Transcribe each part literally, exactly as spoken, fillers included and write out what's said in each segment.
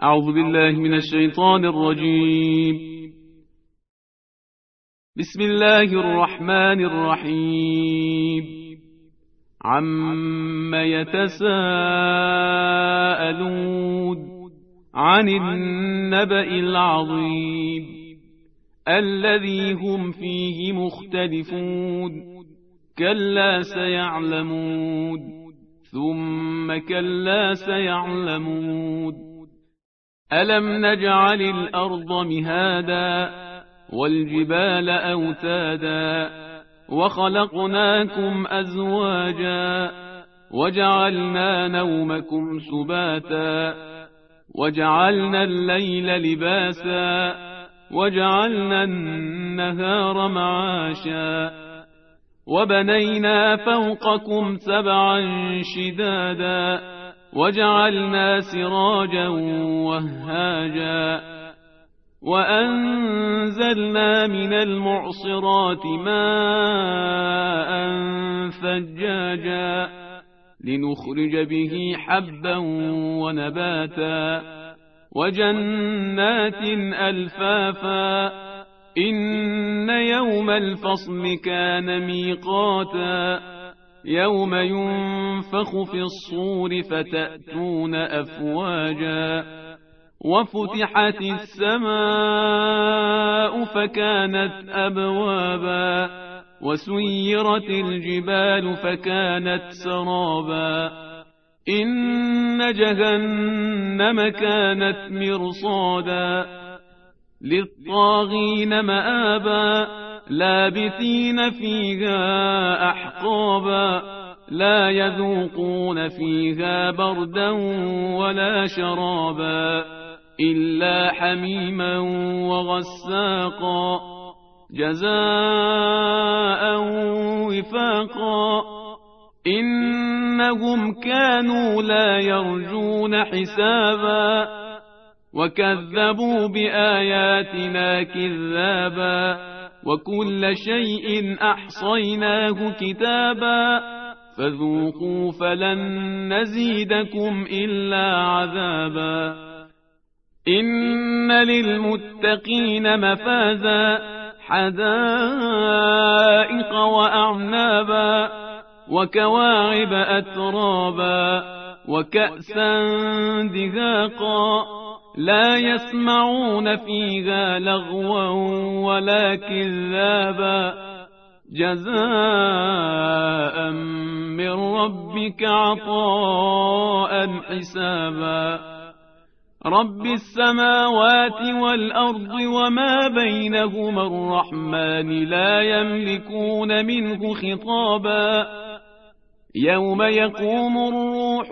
أعوذ بالله من الشيطان الرجيم. بسم الله الرحمن الرحيم. عم يتساءلون عن النبأ العظيم الذي هم فيه مختلفون كلا سيعلمون ثم كلا سيعلمون ألم نجعل الأرض مهادا والجبال أوتادا وخلقناكم أزواجا وجعلنا نومكم سباتا وجعلنا الليل لباسا وجعلنا النهار معاشا وبنينا فوقكم سبعا شدادا وجعلنا سراجا وهاجا وأنزلنا من المعصرات ماء ثجاجا لنخرج به حبا ونباتا وجنات ألفافا إن يوم الفصل كان ميقاتا يوم ينفخ في الصور فتأتون أفواجا وفتحت السماء فكانت أبوابا وسيرت الجبال فكانت سرابا إن جهنم كانت مرصادا للطاغين مآبا لابثين فيها أحقابا لا يذوقون فيها بردا ولا شرابا إلا حميما وغساقا جزاء وفاقا إنهم كانوا لا يرجون حسابا وكذبوا بآياتنا كذابا وكل شيء أحصيناه كتابا فذوقوا فلن نزيدكم إلا عذابا إن للمتقين مفازا حدائق وأعنابا وكواعب أترابا وكأسا دهاقا لا يسمعون فيها لغوا ولا كذابا جزاء من ربك عطاء حسابا رب السماوات والأرض وما بينهما الرحمن لا يملكون منه خطابا يوم يقوم الروح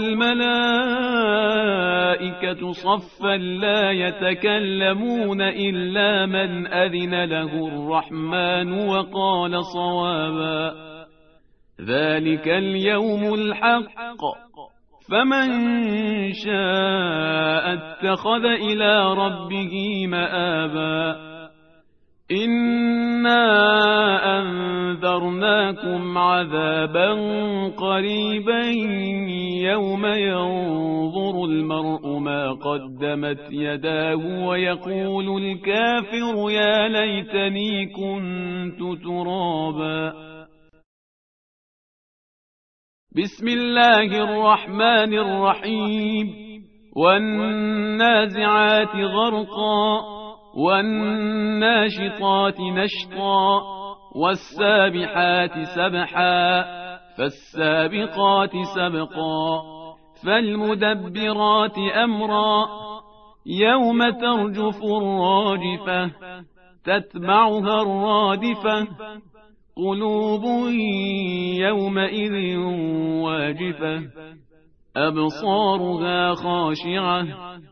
والملائكة صفا لا يتكلمون إلا من أذن له الرحمن وقال صوابا ذلك اليوم الحق فمن شاء اتخذ إلى ربه مآبا إنا أنذرناكم عذابا قريبا يوم ينظر المرء ما قدمت يداه ويقول الكافر يا ليتني كنت ترابا بسم الله الرحمن الرحيم والنازعات غرقا والناشطات نشطا والسابحات سبحا فالسابقات سبقا فالمدبرات أمرا يوم ترجف الراجفة تتبعها الرادفة قلوب يومئذ واجفة أبصارها خاشعة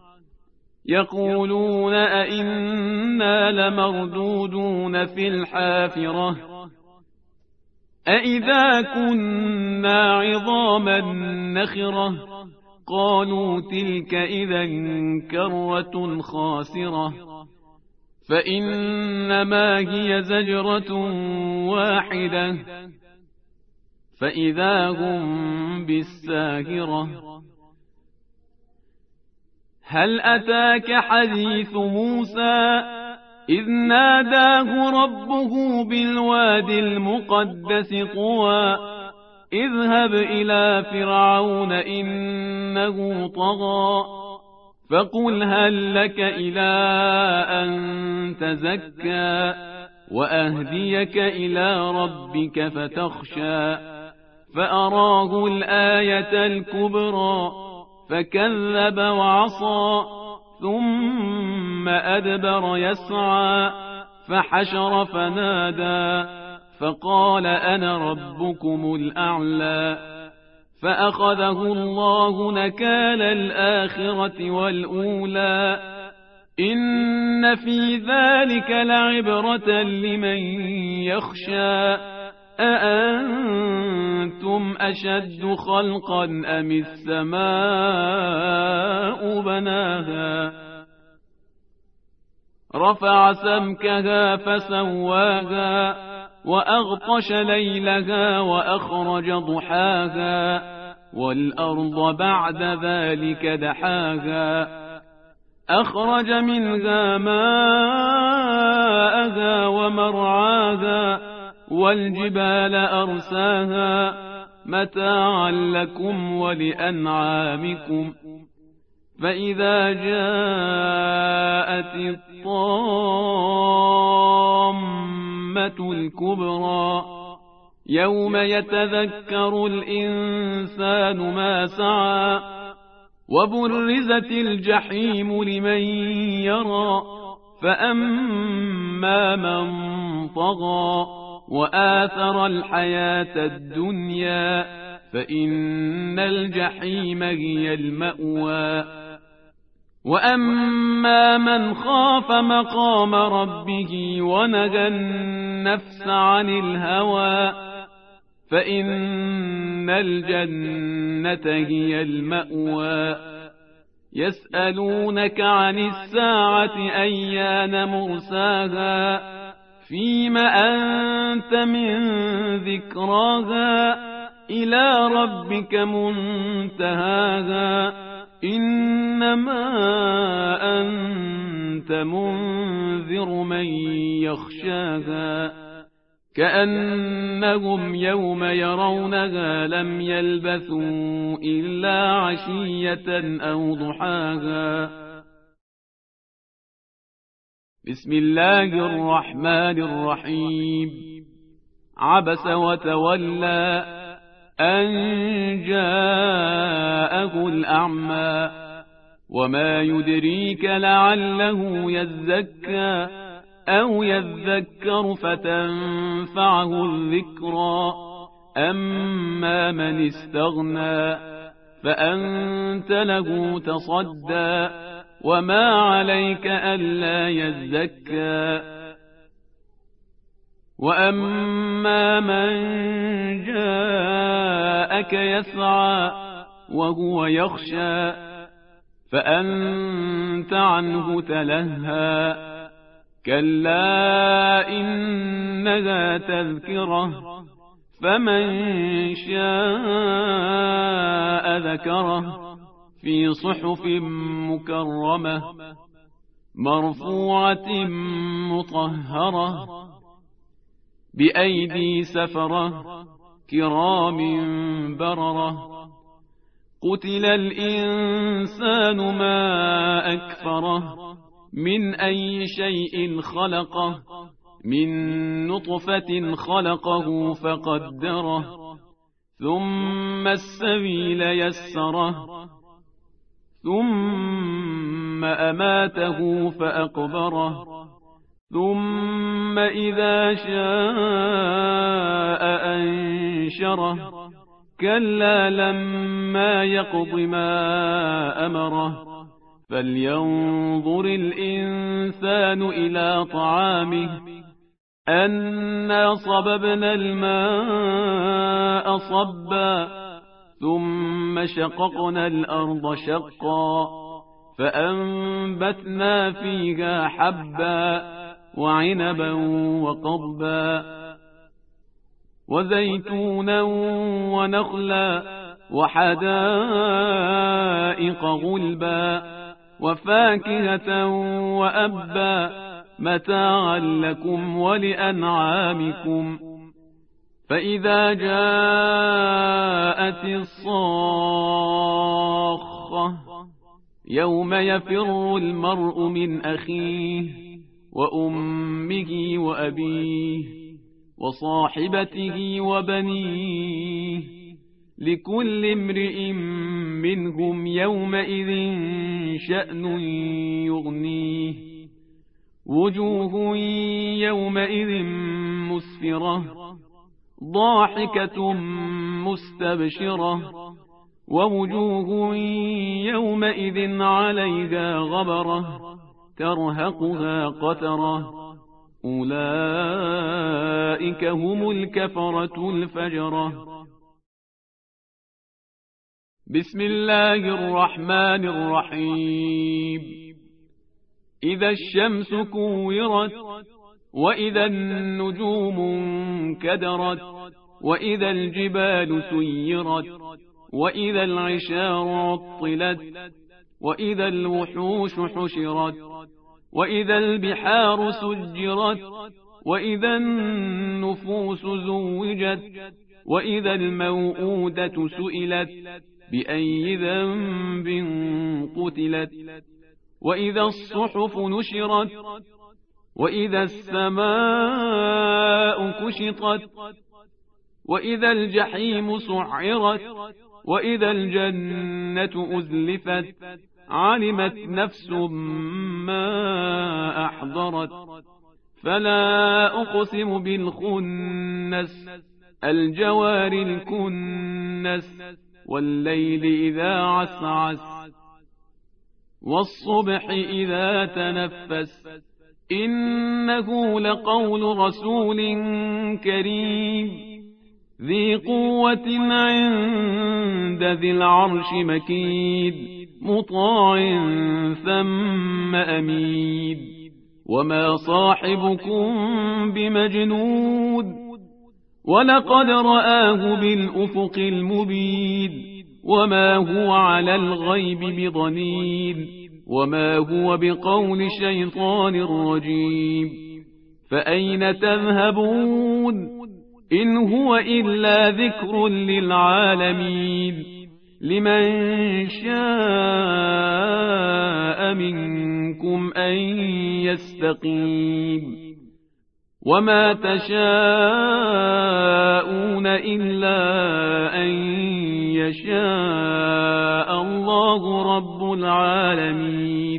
يقولون أئنا لمردودون في الحافرة أئذا كنا عظاما نخرة قالوا تلك إذا كرة خاسرة فإنما هي زجرة واحدة فإذا هم بالساهرة هل أتاك حديث موسى إذ ناداه ربه بالواد المقدس طوى اذهب إلى فرعون إنه طغى فقل هل لك إلى أن تزكى وأهديك إلى ربك فتخشى فأراه الآية الكبرى فكذب وعصى ثم أدبر يسعى فحشر فنادى فقال أنا ربكم الأعلى فأخذه الله نكال الآخرة والأولى إن في ذلك لعبرة لمن يخشى أأنتم أشد خلقا أم السماء بناها رفع سمكها فسواها وأغطش ليلها وأخرج ضحاها والأرض بعد ذلك دحاها أخرج منها ماءها ومرعاها والجبال أرساها متاعا لكم ولأنعامكم فإذا جاءت الطامة الكبرى يوم يتذكر الإنسان ما سعى وبرزت الجحيم لمن يرى فأما من طغى وآثر الحياة الدنيا فإن الجحيم هي المأوى وأما من خاف مقام ربه ونهى النفس عن الهوى فإن الجنة هي المأوى يسألونك عن الساعة أيان مرساها فيم أنت من ذكراها إلى ربك منتهاها إنما أنت منذر من يخشاها كأنهم يوم يرونها لم يلبثوا إلا عشية أو ضحاها بسم الله الرحمن الرحيم عبس وتولى أن جاءه الأعمى وما يدريك لعله يزكى أو يذكر فتنفعه الذكرى أما من استغنى فأنت له تصدى وما عليك ألا يزكى وأما من جاءك يسعى وهو يخشى فأنت عنه تلهى كلا إنها تذكرة فمن شاء ذكره في صحف مكرمة مرفوعة مطهرة بأيدي سفرة كرام بررة قتل الإنسان ما أكفره من أي شيء خلقه من نطفة خلقه فقدره ثم السبيل يسره ثم أماته فأقبره ثم إذا شاء أنشره كلا لما يقض ما أمره فلينظر الإنسان إلى طعامه أنا صببنا الماء صبا ثم شققنا الأرض شقا فأنبتنا فيها حبا وعنبا وقضبا وزيتونا ونخلا وحدائق غلبا وفاكهة وأبا متاعا لكم ولأنعامكم. فإذا جاءت الصاخة يوم يفر المرء من أخيه وأمه وأبيه وصاحبته وبنيه لكل امرئ منهم يومئذ شأن يغنيه. وجوه يومئذ مسفرة ضاحكة مستبشرة ووجوه يومئذ عليها غبرة ترهقها قترة أولئك هم الكفرة الفجرة. بسم الله الرحمن الرحيم. إذا الشمس كورت وإذا النجوم انكدرت وإذا الجبال سيرت وإذا العشار عطلت وإذا الوحوش حشرت وإذا البحار سجرت وإذا النفوس زوجت وإذا الموءودة سئلت بأي ذنب قتلت وإذا الصحف نشرت وإذا السماء كشطت وإذا الجحيم سعرت وإذا الجنة أزلفت علمت نفس ما أحضرت. فلا أقسم بالخنس الجوار الكنس والليل إذا عسعس والصبح إذا تنفس إنه لقول رسول كريم ذي قوة عند ذي العرش مكيد مطاع ثم أميد. وما صاحبكم بمجنود ولقد رآه بالأفق المبين وما هو على الغيب بضنين وما هو بقول شيطان رجيم. فأين تذهبون إن هو إلا ذكر للعالمين لمن شاء منكم أن يستقيم. وما تشاءون إلا أن يشاء الله رب العالمين.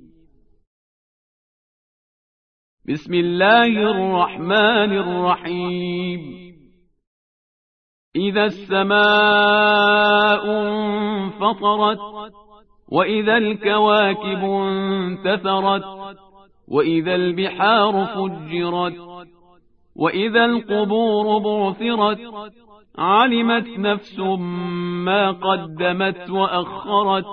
بسم الله الرحمن الرحيم. إذا السماء انفطرت وإذا الكواكب انتثرت وإذا البحار فجرت وإذا القبور بعثرت علمت نفس ما قدمت وأخرت.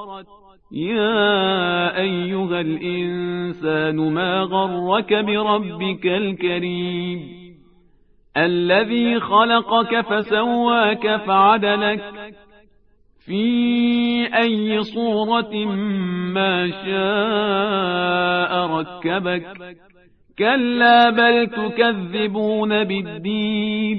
يا أيها الإنسان ما غرك بربك الكريم الذي خلقك فسواك فعدلك في أي صورة ما شاء ركبك. كلا بل تكذبون بالدين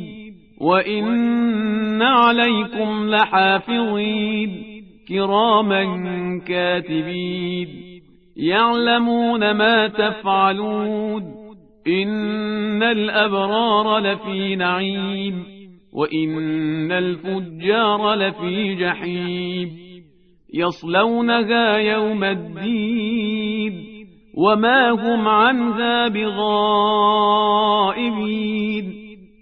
وإن عليكم لحافظين كراما كاتبين يعلمون ما تفعلون. إن الأبرار لفي نعيم وإن الفجار لفي جحيم يصلونها يوم الدين وما هم عنها بغائبين.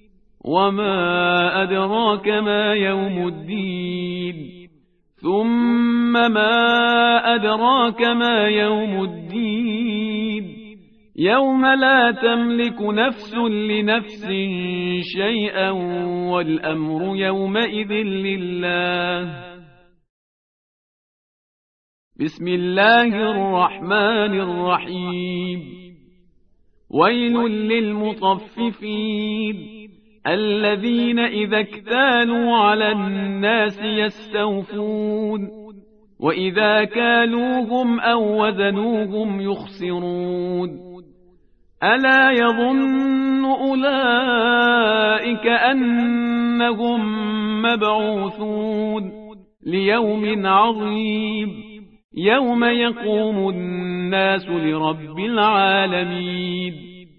وما أدراك ما يوم الدين ثم ما أدراك ما يوم الدين يوم لا تملك نفس لنفس شيئا والأمر يومئذ لله. بسم الله الرحمن الرحيم. ويل للمطففين الذين إذا اكتالوا على الناس يستوفون وإذا كالوهم أو وزنوهم يخسرون ألا يظن أولئك أنهم مبعوثون ليوم عظيم يوم يقوم الناس لرب العالمين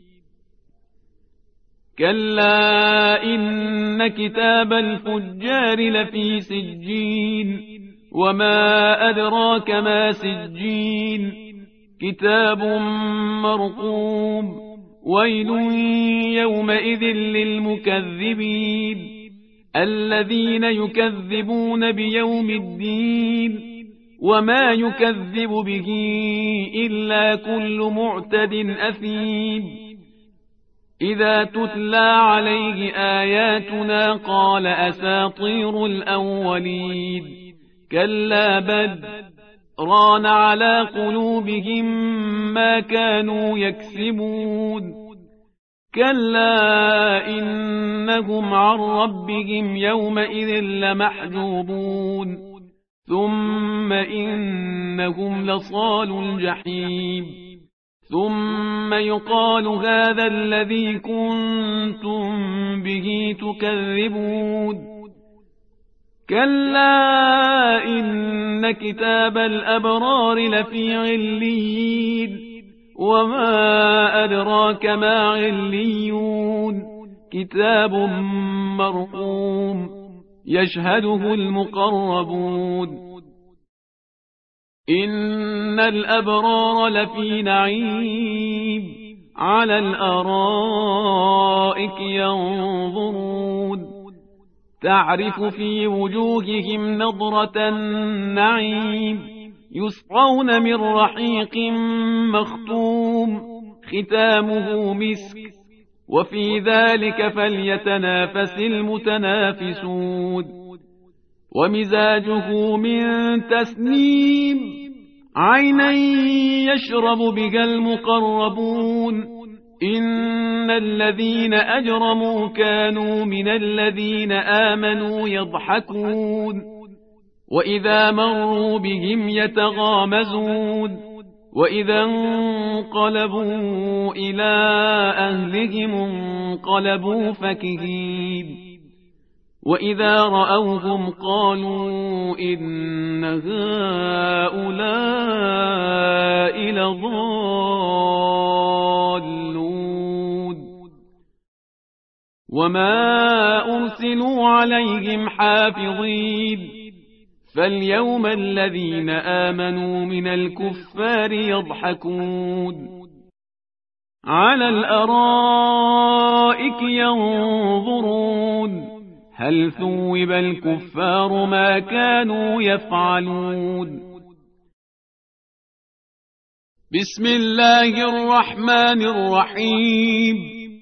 كلا إن كتاب الفجار لفي سجين وما أدراك ما سجين كتاب مرقوم ويل يومئذ للمكذبين الذين يكذبون بيوم الدين وما يكذب به إلا كل معتد أثيم إذا تتلى عليه آياتنا قال أساطير الأولين كلا بل ران على قلوبهم ما كانوا يكسبون كلا إنهم عن ربهم يومئذ لمحجوبون ثم إنهم لصال الجحيم ثم يقال هذا الذي كنتم به تكذبون كلا إن كتاب الأبرار لفي عليين وما أدراك ما عليون كتاب مرقوم يشهده المقربون إن الأبرار لفي نعيم على الأرائك ينظرون تعرف في وجوههم نضرة النعيم يسقون من رحيق مختوم ختامه مسك وفي ذلك فليتنافس المتنافسون ومزاجه من تسنيم عينا يشرب بها المقربون إن الذين أجرموا كانوا من الذين آمنوا يضحكون وإذا مروا بهم يتغامزون وإذا انقلبوا إلى أهلهم انقلبوا فكهين وإذا رأوهم قالوا إن هؤلاء لضالون وما أرسلوا عليهم حافظين فاليوم الذين آمنوا من الكفار يضحكون على الأرائك ينظرون هل ثوب الكفار ما كانوا يفعلون بسم الله الرحمن الرحيم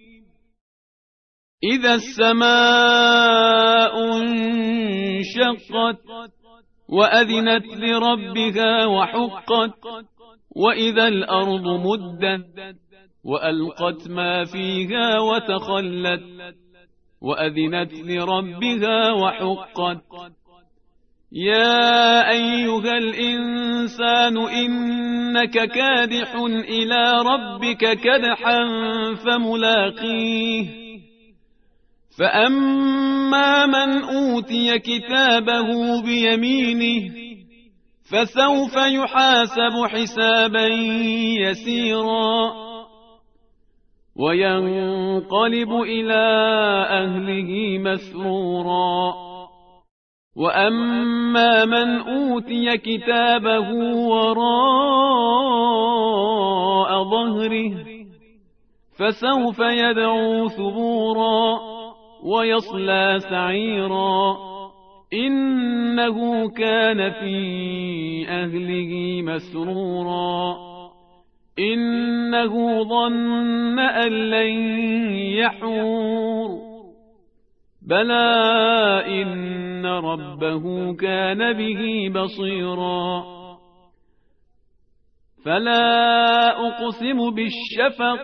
إذا السماء انشقت وأذنت لربها وحقت وإذا الأرض مدت وألقت ما فيها وتخلت وأذنت لربها وحقت يا أيها الإنسان إنك كادح إلى ربك كدحا فملاقيه فأما من أوتي كتابه بيمينه فسوف يحاسب حسابا يسيرا وينقلب إلى أهله مسرورا وأما من أوتي كتابه وراء ظهره فسوف يدعو ثبورا ويصلى سعيرا إنه كان في أهله مسرورا إنه ظن أن لن يحور بلى إن ربه كان به بصيرا فلا أقسم بالشفق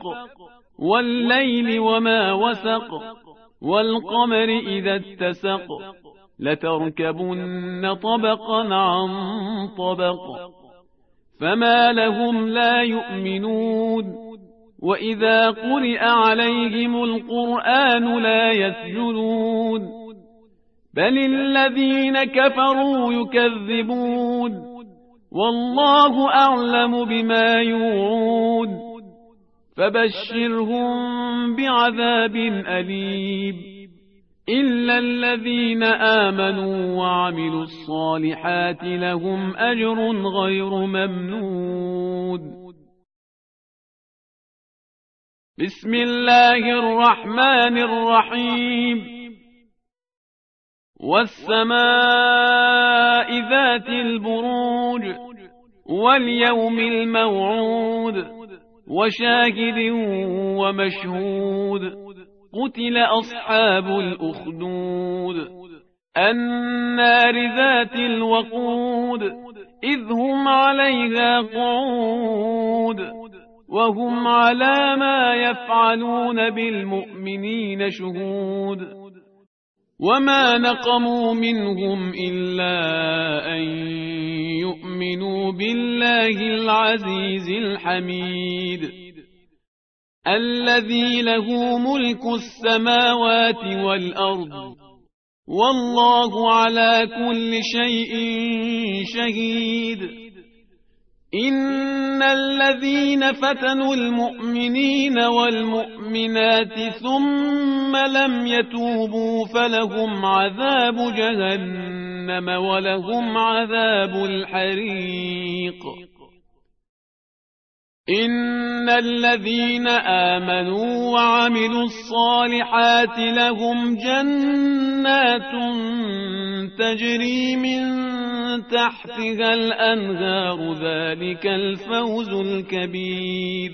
والليل وما وسق والقمر إذا اتسق لتركبن طبقا عن طبق فما لهم لا يؤمنون وإذا قرئ عليهم القرآن لا يسجدون بل الذين كفروا يكذبون والله أعلم بما يوعون فبشرهم بعذاب أليم إلا الذين آمنوا وعملوا الصالحات لهم أجر غير ممنون. بسم الله الرحمن الرحيم والسماء ذات البروج واليوم الموعود وشاهد ومشهود قتل أصحاب الأخدود النار ذات الوقود إذ هم عليها قعود وهم على ما يفعلون بالمؤمنين شهود وما نقموا منهم إلا أن يؤمنوا بالله العزيز الحميد الذي له ملك السماوات والأرض والله على كل شيء شهيد إن الذين فتنوا المؤمنين والمؤمنات ثم لم يتوبوا فلهم عذاب جهنم ولهم عذاب الحريق إن الذين آمنوا وعملوا الصالحات لهم جنات تجري من تحتها الأنهار ذلك الفوز الكبير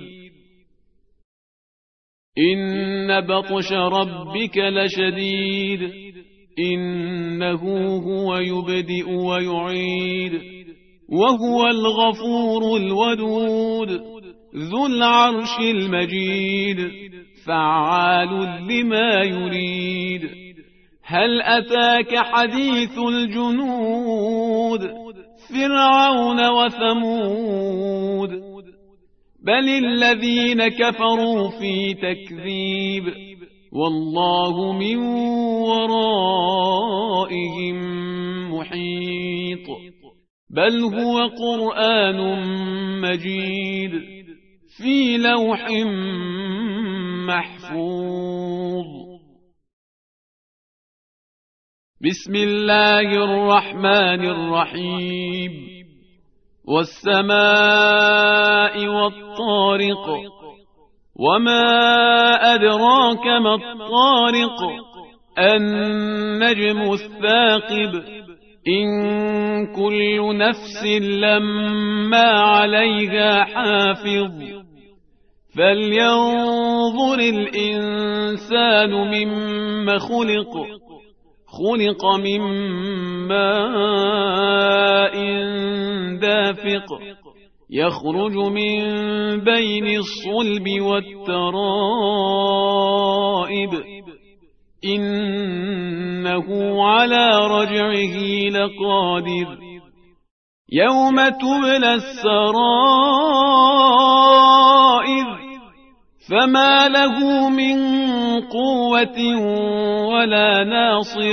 إن بطش ربك لشديد إنه هو يبدئ ويعيد وهو الغفور الودود ذو العرش المجيد فعال لما يريد هل أتاك حديث الجنود فرعون وثمود بل الذين كفروا في تكذيب والله من ورائهم محيط بل هو قرآن مجيد في لوح محفوظ. بسم الله الرحمن الرحيم والسماء والطارق وما أدراك ما الطارق النجم الثاقب إن كل نفس لما عليها حافظ فلينظر الإنسان مما خلق خلق من ماء دافق يخرج من بين الصلب والترائب إنه على رجعه لقادر يوم تبلى السرائر فما له من قوة ولا ناصر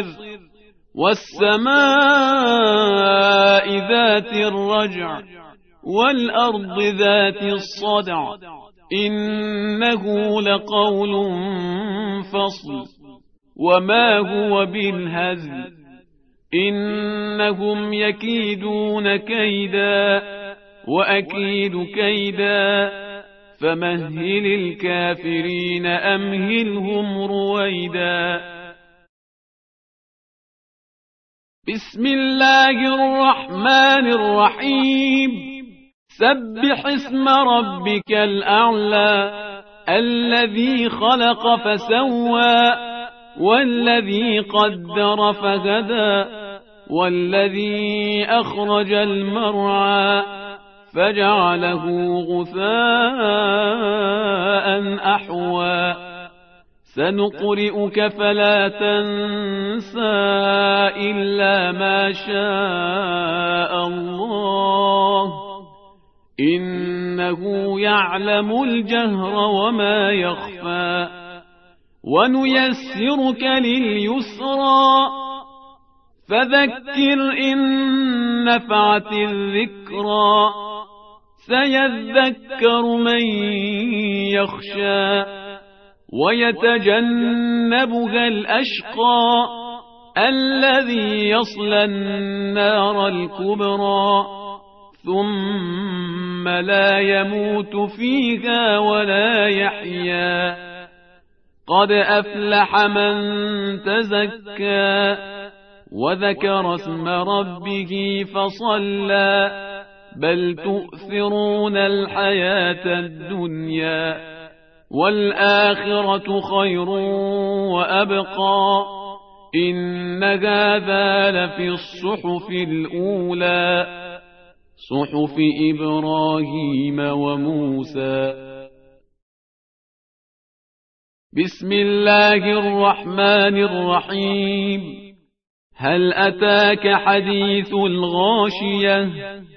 والسماء ذات الرجع والأرض ذات الصدع إنه لقول فصل وما هو بالهزل إنهم يكيدون كيدا وأكيد كيدا فمهل الكافرين أمهلهم رويدا. بسم الله الرحمن الرحيم سبح اسم ربك الأعلى الذي خلق فسوى والذي قدر فهدى والذي أخرج المرعى فجعله غثاء أحوى سنقرئك فلا تنسى إلا ما شاء الله إنه يعلم الجهر وما يخفى ونيسرك لليسرى فذكر إن نفعت الذكرى سيذكر من يخشى ويتجنبها الأشقى الذي يصلى النار الكبرى ثم لا يموت فيها ولا يحيا قد أفلح من تزكى وذكر اسم ربه فصلى بل تؤثرون الحياة الدنيا والآخرة خير وأبقى إن هذا لفي الصحف الأولى صحف إبراهيم وموسى. بسم الله الرحمن الرحيم. هل أتاك حديث الغاشية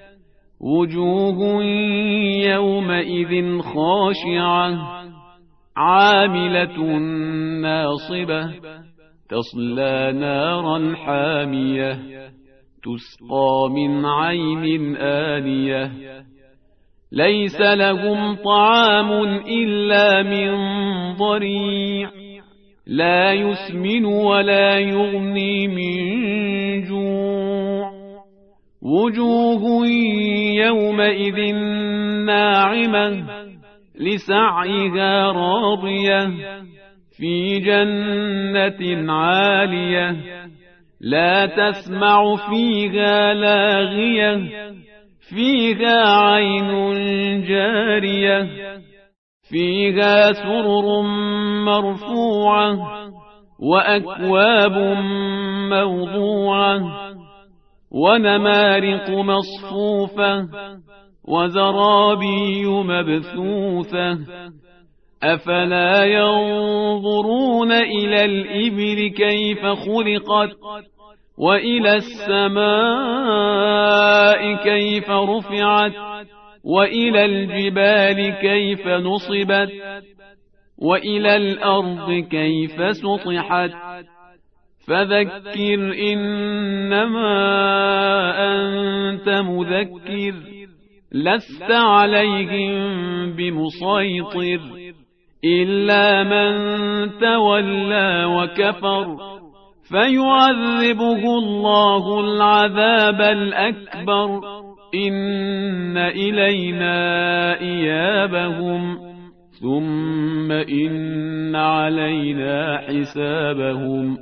وجوه يومئذ خاشعة عاملة ناصبة تصلى نارا حامية تسقى من عين آنية ليس لهم طعام إلا من ضريع لا يسمن ولا يغني من جوع وجوه يومئذ ناعمة لسعيها راضية في جنة عالية لا تسمع فيها لاغية فيها عين جارية فيها سرر مرفوعة وأكواب موضوعة ونمارق مصفوفة وزرابي مبثوثة أفلا ينظرون إلى الإبل كيف خلقت وإلى السماء كيف رفعت وإلى الجبال كيف نصبت وإلى الأرض كيف سطحت فذكر إنما أنت مذكر لست عليهم بمسيطر إلا من تولى وكفر فيعذبه الله العذاب الأكبر إن إلينا إيابهم ثم إن علينا حسابهم.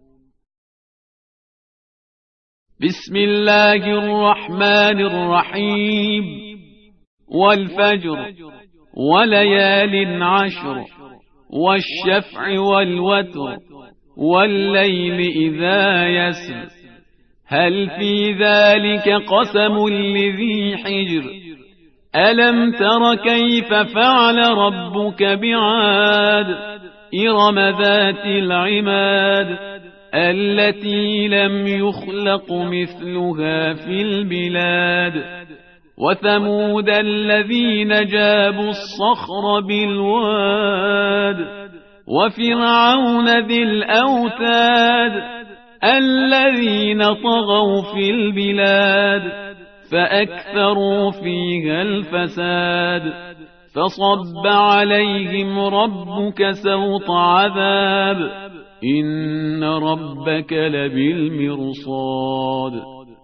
بسم الله الرحمن الرحيم. والفجر وليال عشر والشفع والوتر والليل إذا يسر هل في ذلك قسم لذي حجر ألم تر كيف فعل ربك بعاد إرم ذات العماد التي لم يخلق مثلها في البلاد وثمود الذين جابوا الصخر بالواد وفرعون ذي الأوتاد الذين طغوا في البلاد فأكثروا فيها الفساد فصب عليهم ربك سوط عذاب إن ربك لبالمرصاد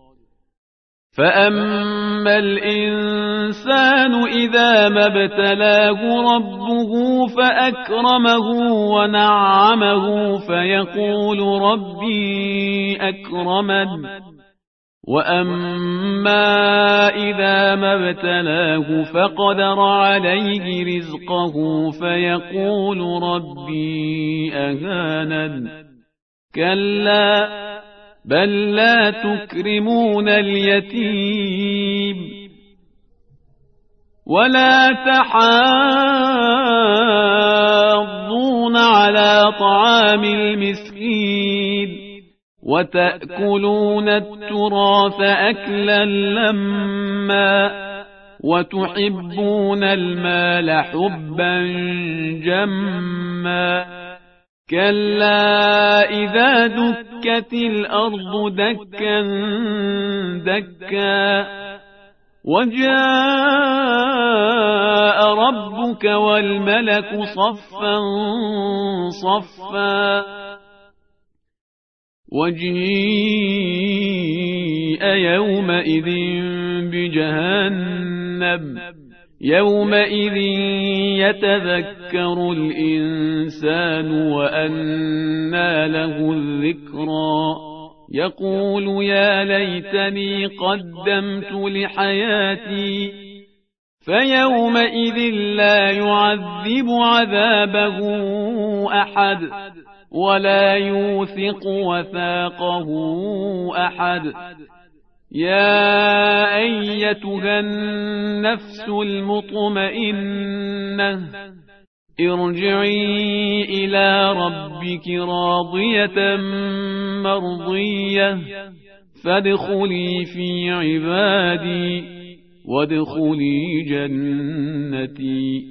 فأما الإنسان إذا ما ابتلاه ربه فأكرمه ونعمه فيقول ربي أكرمن وأما إذا ما ابتلاه فقدر عليه رزقه فيقول ربي أهانن كلا بل لا تكرمون اليتيم ولا تحاضون على طعام المسكين وتأكلون التراث أكلا لما وتحبون المال حبا جما كلا إذا دكت الأرض دكا دكا وجاء ربك والملك صفا صفا وجيء يومئذ بجهنم يومئذ يتذكر الإنسان وأنى له الذكرى يقول يا ليتني قدمت لحياتي فيومئذ لا يعذب عذابه أحد ولا يوثق وثاقه أحد يا أيتها النفس المطمئنة ارجعي إلى ربك راضية مرضية فادخلي في عبادي وادخلي جنتي.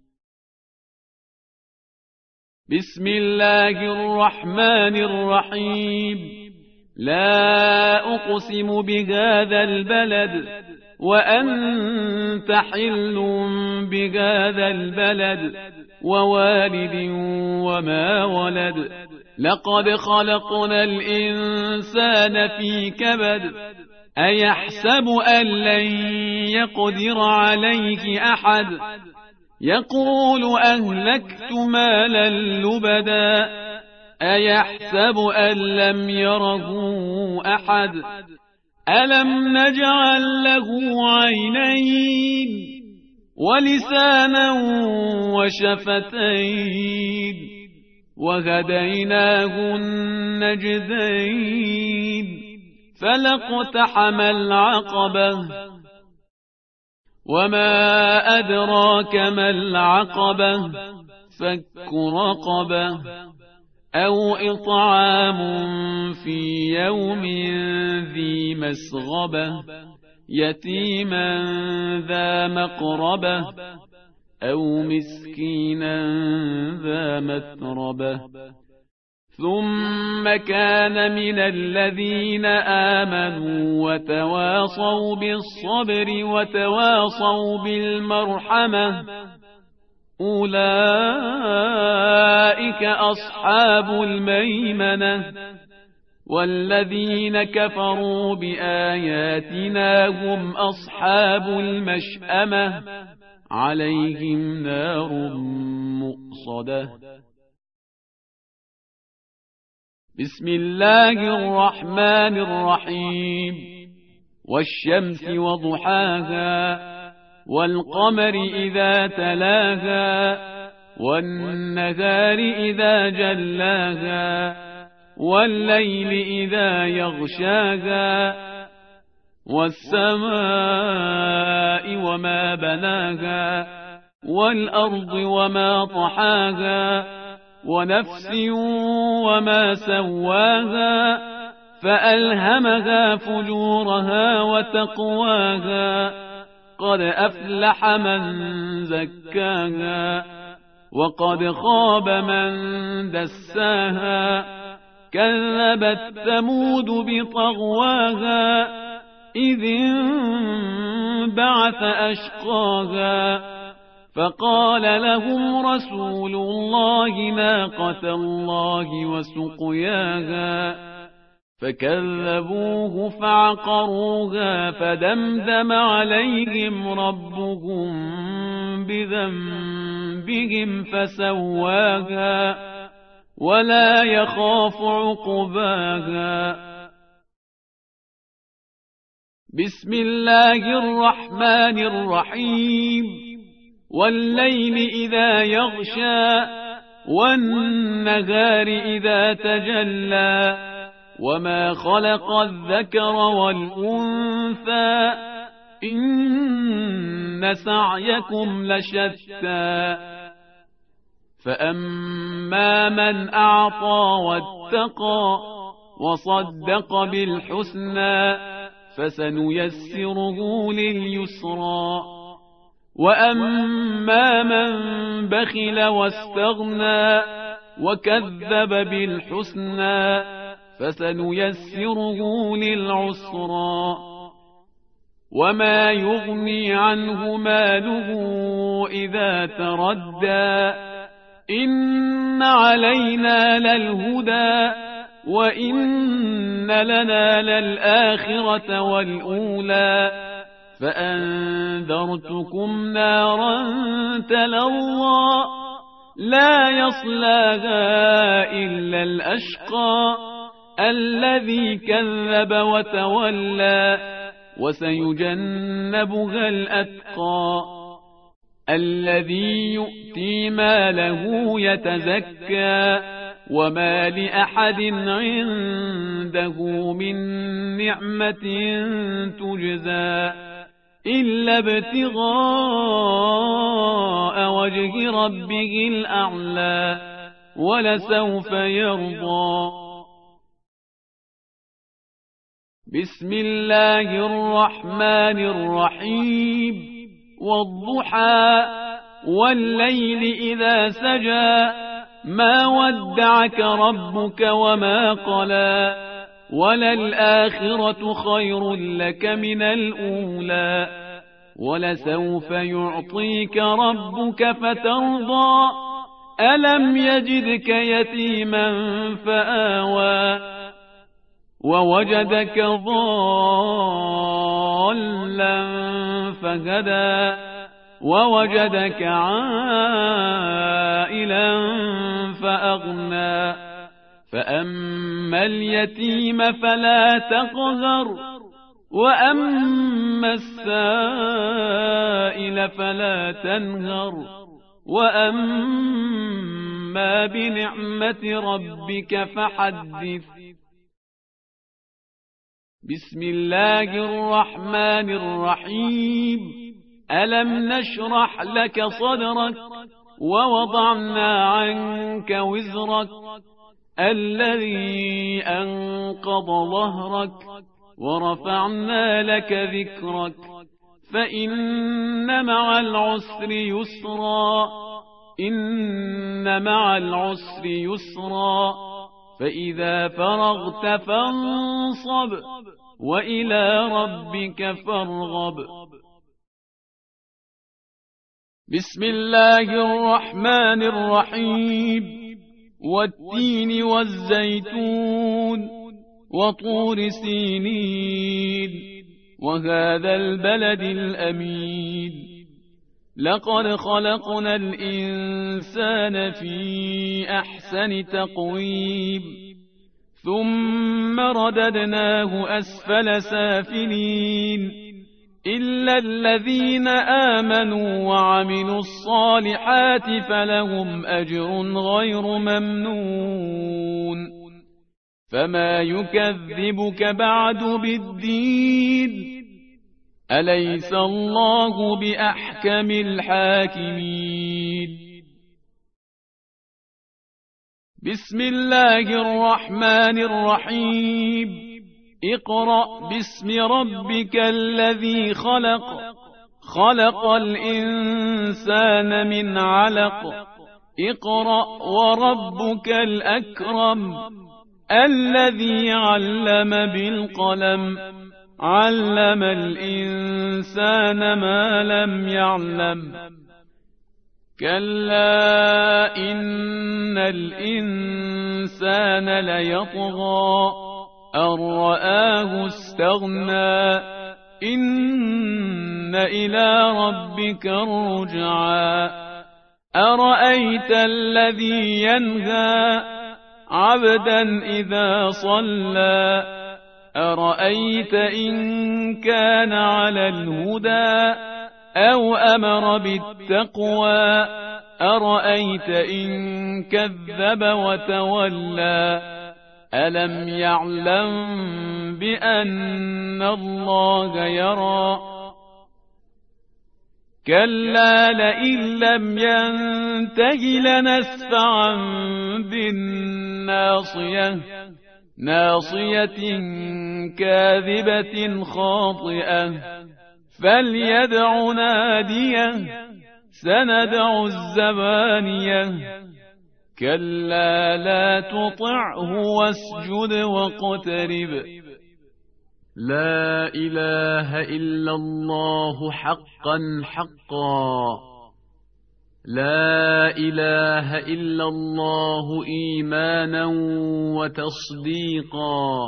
بسم الله الرحمن الرحيم. لا أقسم بهذا البلد وأنت حل بهذا البلد ووالد وما ولد لقد خلقنا الإنسان في كبد أيحسب أن لن يقدر عليه أحد يقول أهلكت مالا لبدا أيحسب أن لم يره أحد ألم نجعل له عينين ولسانا وشفتين وهديناه النجدين فلاقتحم العقبة وما أدراك ما العقبة فك رقبة أو إطعام في يوم ذي مسغبة يتيما ذا مقربة أو مسكينا ذا متربة ثم كان من الذين آمنوا وتواصوا بالصبر وتواصوا بالمرحمة أولئك أصحاب الميمنة والذين كفروا بآياتنا هم أصحاب المشأمة عليهم نار مؤصدة. بسم الله الرحمن الرحيم. والشمس وضحاها والقمر إذا تلاها والنهار إذا جلاها والليل إذا يغشاها والسماء وما بناها والأرض وما طحاها ونفس وما سواها فألهمها فجورها وتقواها قد أفلح من زكاها وقد خاب من دساها كذبت ثمود بطغواها إذ انبعث أشقاها فقال لهم رسول الله ناقة الله وسقياها فكذبوه فعقروها فدمدم عليهم ربهم بذنبهم فسواها ولا يخاف عقباها. بسم الله الرحمن الرحيم. والليل إذا يغشى والنهار إذا تجلى وما خلق الذكر والأنثى إن سعيكم لشتى فأما من أعطى واتقى وصدق بالحسنى فسنيسره لليسرى وأما من بخل واستغنى وكذب بالحسنى فسنيسره للعسرى وما يغني عنه ماله إذا تردى إن علينا للهدى وإن لنا للآخرة والأولى فأنذرتكم نارا تلظى لا يصلاها إلا الأشقى الذي كذب وتولى وسيجنبها الأتقى الذي يؤتي ماله يتزكى وما لأحد عنده من نعمة تجزى إلا ابتغاء وجه ربه الأعلى ولسوف يرضى. بسم الله الرحمن الرحيم والضحى والليل إذا سجى ما ودعك ربك وما قلى وللآخرة خير لك من الأولى ولسوف يعطيك ربك فترضى ألم يجدك يتيما فآوى ووجدك ضالا فهدى ووجدك عائلا فأغنى فأما اليتيم فلا تقهر وأما السائل فلا تنهر وأما بنعمة ربك فحدث. بسم الله الرحمن الرحيم ألم نشرح لك صدرك ووضعنا عنك وزرك الذي أنقض ظهرك ورفعنا لك ذكرك فإن مع العسر يسرا إن مع العسر يسرا فإذا فرغت فانصب وإلى ربك فارغب. بسم الله الرحمن الرحيم والتين والزيتون وطور سينين وهذا البلد الأمين لقد خلقنا الإنسان في أحسن تقويم ثم رددناه أسفل سافلين إلا الذين آمنوا وعملوا الصالحات فلهم أجر غير ممنون فما يكذبك بعد بالدين أليس الله بأحكم الحاكمين. بسم الله الرحمن الرحيم اقرأ باسم ربك الذي خلق خلق الإنسان من علق اقرأ وربك الأكرم الذي علم بالقلم علم الإنسان ما لم يعلم كلا إن الإنسان ليطغى أن رآه استغنى إن إلى ربك الرجعى أرأيت الذي ينهى عبدا إذا صلى أرأيت إن كان على الهدى أو أمر بالتقوى أرأيت إن كذب وتولى ألم يعلم بأن الله يرى كلا لئن لم ينته لنسفعا بالناصية ناصية كاذبة خاطئة فليدع ناديه سندع الزبانية كلا لا تطعه واسجد واقترب لا إله إلا الله حقا حقا لا إله إلا الله إيمانا وتصديقا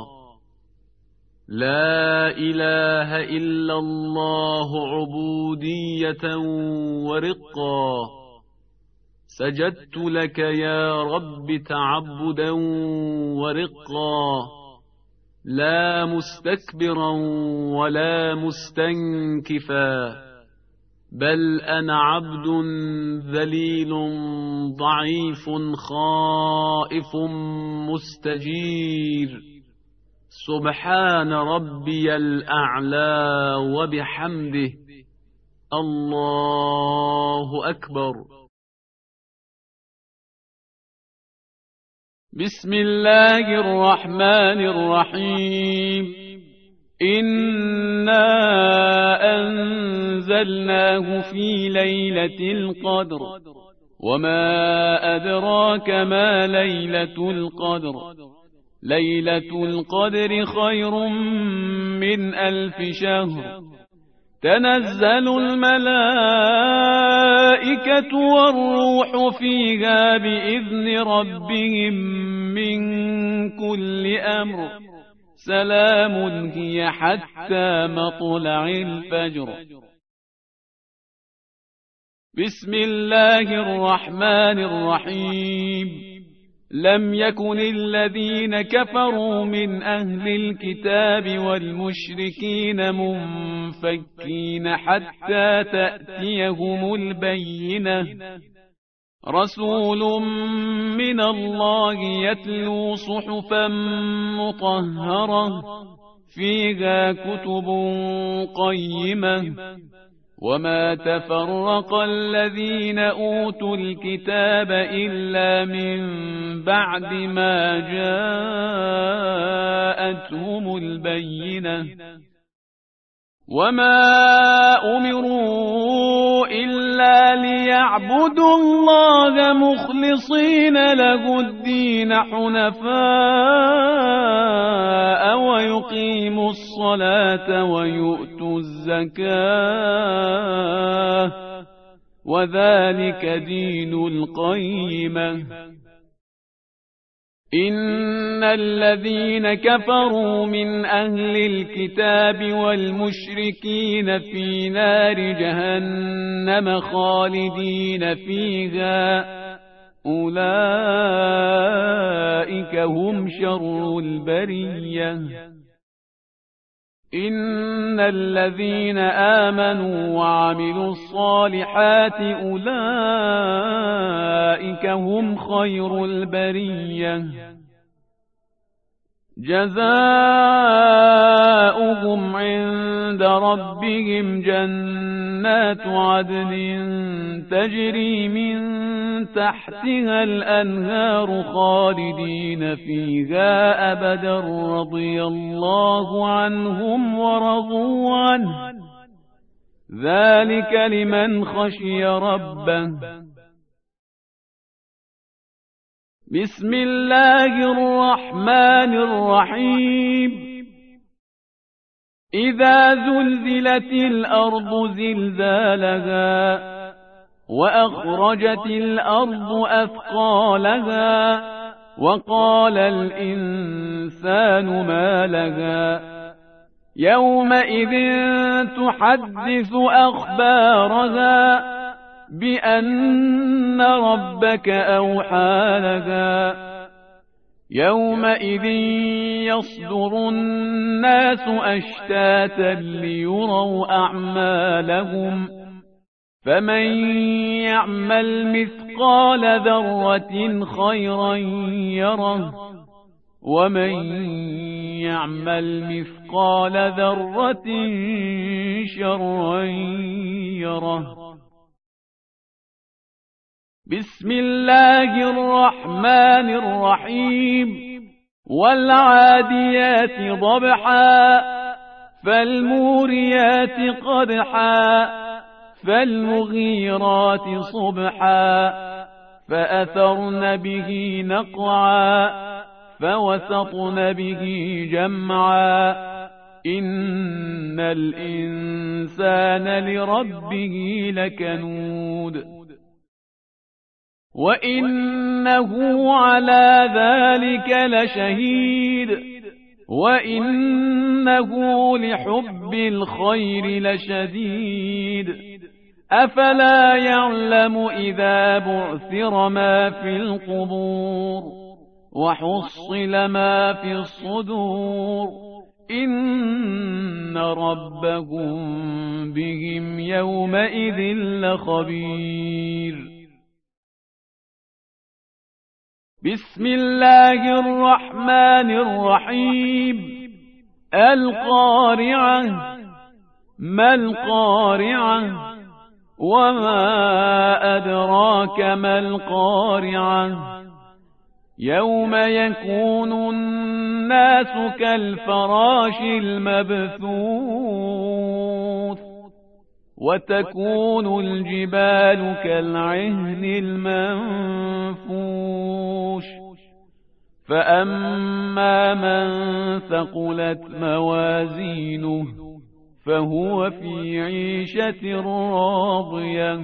لا إله إلا الله عبودية ورقا سجدت لك يا رب تعبدا ورقا لا مستكبرا ولا مستنكفا بل أنا عبد ذليل ضعيف خائف مستجير سبحان ربي الأعلى وبحمده الله أكبر. بسم الله الرحمن الرحيم إنا أنزلناه في ليلة القدر وما أدراك ما ليلة القدر ليلة القدر خير من ألف شهر تنزل الملائكة والروح فيها بإذن ربهم من كل أمر سلام هي حتى مطلع الفجر. بسم الله الرحمن الرحيم لم يكن الذين كفروا من أهل الكتاب والمشركين منفكين حتى تأتيهم البينة رسول من الله يتلو صحفا مطهرة فيها كتب قيمة وما تفرق الذين أوتوا الكتاب إلا من بعد ما جاءتهم البينة وما أمروا إلا ليعبدوا الله مخلصين له الدين حنفاء ويقيموا الصلاة ويؤتوا الزكاة وذلك دين القيمة. إن الذين كفروا من أهل الكتاب والمشركين في نار جهنم خالدين فيها أولئك هم شر البرية. إن الذين آمنوا وعملوا الصالحات أولئك هم خير البرية جزاؤهم عند ربهم جنات عدن تجري من تحتها الأنهار خالدين فيها أبدا رضي الله عنهم ورضوا عنه ذلك لمن خشي ربه. بسم الله الرحمن الرحيم إذا زلزلت الأرض زلزالها وأخرجت الأرض أثقالها وقال الإنسان ما لها يومئذ تحدث أخبارها بأن ربك أوحى لها يومئذ يصدر الناس أشتاتا ليروا أعمالهم فمن يعمل مثقال ذرة خيرا يره ومن يعمل مثقال ذرة شرا يره. بسم الله الرحمن الرحيم. والعاديات ضبحا فالموريات قدحا فالمغيرات صبحا فأثرن به نقعا فوسطن به جمعا إن الإنسان لربه لكنود وإنه على ذلك لشهيد وإنه لحب الخير لشديد أفلا يعلم إذا بعثر ما في القبور وحصل ما في الصدور إن ربهم بهم يومئذ لخبير. بسم الله الرحمن الرحيم. القارعة ما القارعة وما أدراك ما القارعة يوم يكون الناس كالفراش المبثوث وتكون الجبال كالعهن المنفوش فأما من ثقلت موازينه فهو في عيشة راضية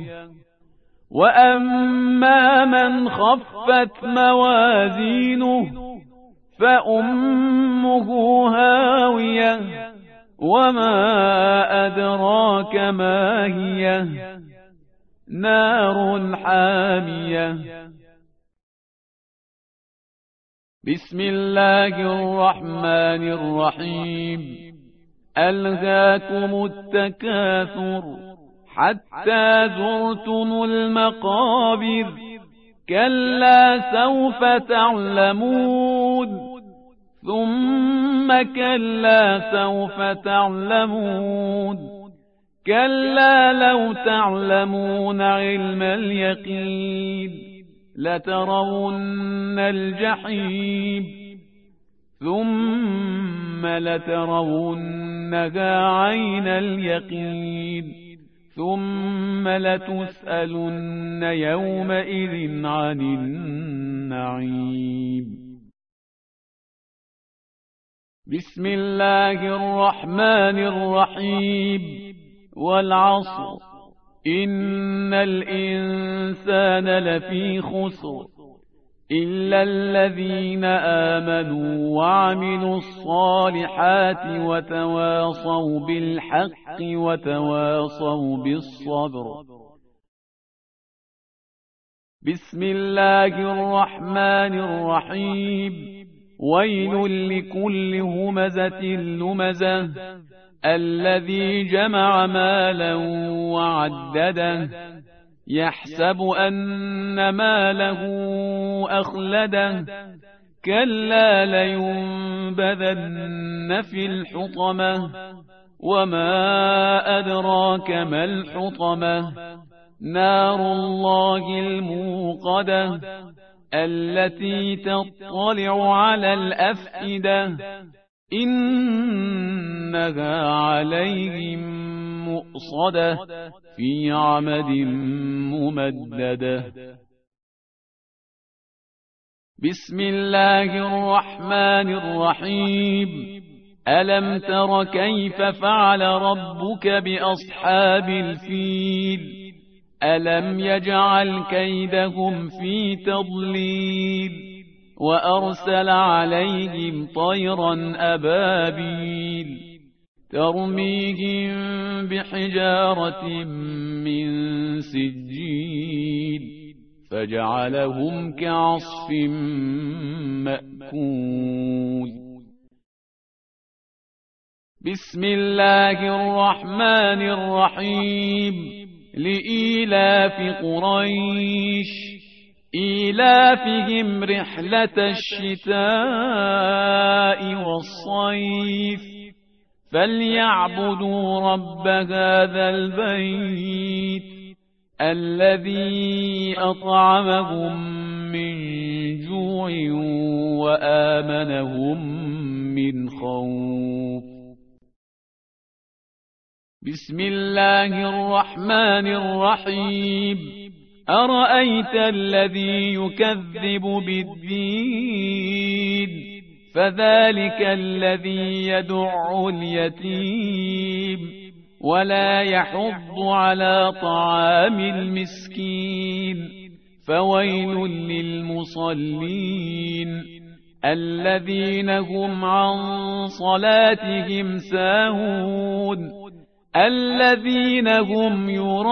وأما من خفت موازينه فأمه هاوية وما أدراك ما هي نار حامية. بسم الله الرحمن الرحيم. ألهاكم التكاثر حتى زرتم المقابر كلا سوف تعلمون ثم كلا سوف تعلمون كلا لو تعلمون علم اليقين لترون الجحيم ثم لترونها عين اليقين ثم لتسألن يومئذ عن النعيم. بسم الله الرحمن الرحيم. والعصر إن الإنسان لفي خسر إلا الذين آمنوا وعملوا الصالحات وتواصوا بالحق وتواصوا بالصبر. بسم الله الرحمن الرحيم. ويل لكل همزة لمزة الذي جمع مالا وعدده يحسب أن ماله أخلده كلا لينبذن في الحطمة وما أدراك ما الحطمة نار الله الموقدة التي تطلع على الأفئدة إنها عليهم مؤصدة في عمد ممددة. بسم الله الرحمن الرحيم. ألم تر كيف فعل ربك بأصحاب الفيل ألم يجعل كيدهم في تضليل وأرسل عليهم طيرا أبابيل ترميهم بحجارة من سجيل فجعلهم كعصف مأكول. بسم الله الرحمن الرحيم. لإيلاف قريش إيلافهم رحلة الشتاء والصيف فليعبدوا رب هذا البيت الذي أطعمهم من جوع وآمنهم من خوف. بسم الله الرحمن الرحيم. أرأيت الذي يكذب بالدين فذلك الذي يدع اليتيم ولا يحض على طعام المسكين فويل للمصلين الذين هم عن صلاتهم ساهون الذين هم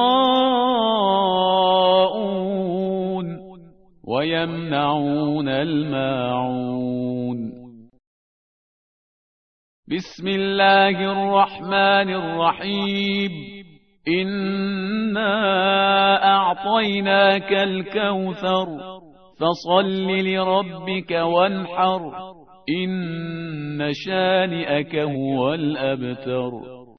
يراءون ويمنعون الماعون. بسم الله الرحمن الرحيم. إنا أعطيناك الكوثر فصل لربك وانحر إن شانئك هو الأبتر.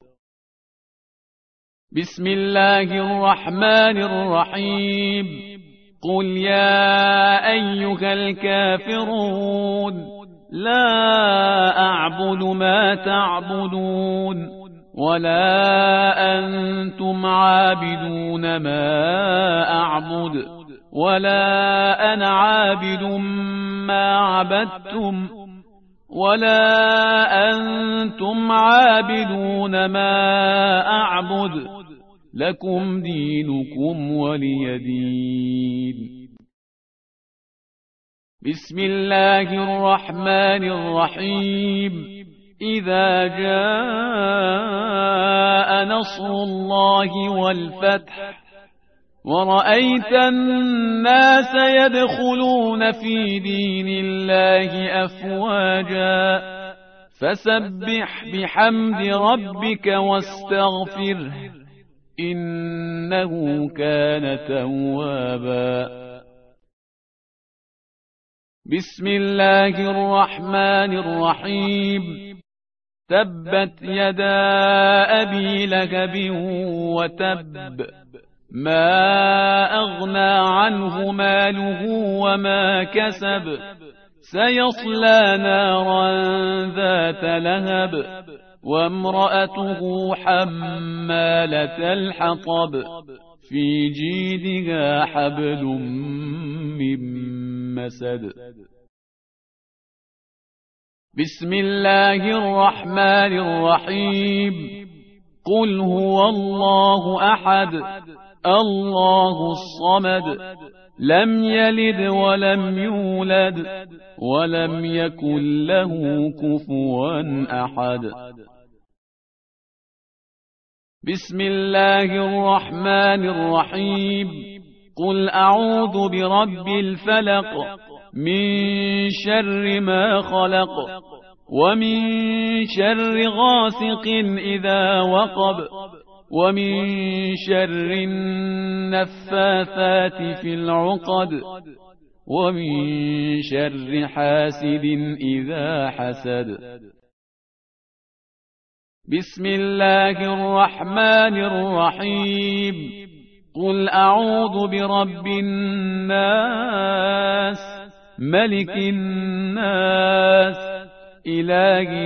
بسم الله الرحمن الرحيم. قل يا أيها الكافرون لا أعبد ما تعبدون ولا أنتم عابدون ما أعبد ولا أنا عابد ما عبدتم ولا أنتم عابدون ما أعبد لكم دينكم ولي دين. بسم الله الرحمن الرحيم. إذا جاء نصر الله والفتح ورأيت الناس يدخلون في دين الله أفواجا فسبح بحمد ربك واستغفره إنه كان توابا. بسم الله الرحمن الرحيم. تبت يدا أبي لهب وتب ما أغنى عنه ماله وما كسب سيصلى نارا ذات لهب وامرأته حمالة الحطب في جيدها حبل من مسد. بسم الله الرحمن الرحيم. قل هو الله أحد الله الصمد لم يلد ولم يولد ولم يكن له كفوا أحد. بسم الله الرحمن الرحيم. قل أعوذ برب الفلق من شر ما خلق ومن شر غاسق إذا وقب ومن شر النفاثات في العقد ومن شر حاسد إذا حسد. بسم الله الرحمن الرحيم. قل أعوذ برب الناس ملك الناس إله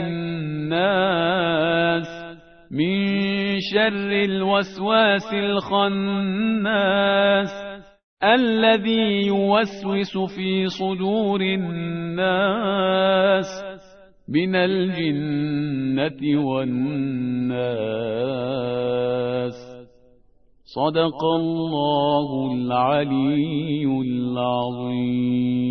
الناس من شر الوسواس الخناس الذي يوسوس في صدور الناس من الجنة والناس. صدق الله العلي العظيم.